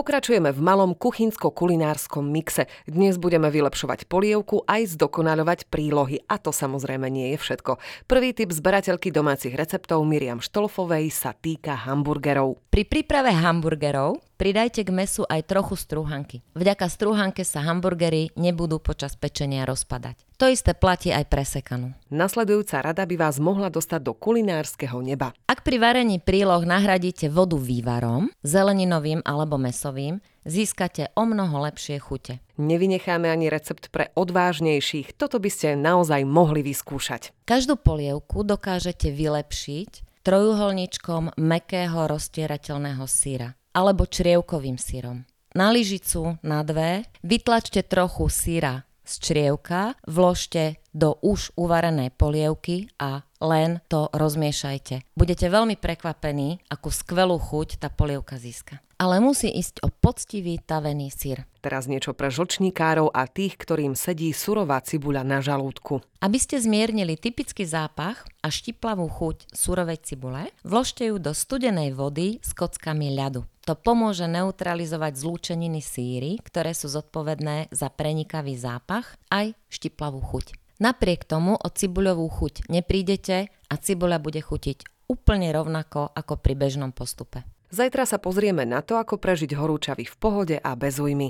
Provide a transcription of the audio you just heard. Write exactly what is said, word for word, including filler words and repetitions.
Pokračujeme v malom kuchynsko-kulinárskom mixe. Dnes budeme vylepšovať polievku aj zdokonaľovať prílohy. A to samozrejme nie je všetko. Prvý tip zberateľky domácich receptov Miriam Štolfovej sa týka hamburgerov. Pri príprave hamburgerov pridajte k mäsu aj trochu strúhanky. Vďaka strúhanke sa hamburgery nebudú počas pečenia rozpadať. To isté platí aj pre sekanú. Nasledujúca rada by vás mohla dostať do kulinárskeho neba. Ak pri varení príloh nahradíte vodu vývarom, zeleninovým alebo mäsovým, získate o mnoho lepšie chute. Nevynecháme ani recept pre odvážnejších. Toto by ste naozaj mohli vyskúšať. Každú polievku dokážete vylepšiť trojuholníčkom mäkkého roztierateľného syra alebo črievkovým syrom. Na lyžicu na dve vytlačte trochu syra z črievka, vložte do už uvarenej polievky a len to rozmiešajte. Budete veľmi prekvapení, akú skvelú chuť tá polievka získa. Ale musí ísť o poctivý tavený syr. Teraz niečo pre žlčníkárov a tých, ktorým sedí surová cibuľa na žalúdku. Aby ste zmiernili typický zápach a štiplavú chuť surovej cibule, vložte ju do studenej vody s kockami ľadu. To pomôže neutralizovať zlúčeniny síry, ktoré sú zodpovedné za prenikavý zápach aj štiplavú chuť. Napriek tomu o cibuľovú chuť neprídete a cibuľa bude chutiť úplne rovnako ako pri bežnom postupe. Zajtra sa pozrieme na to, ako prežiť horúčavy v pohode a bez újmy.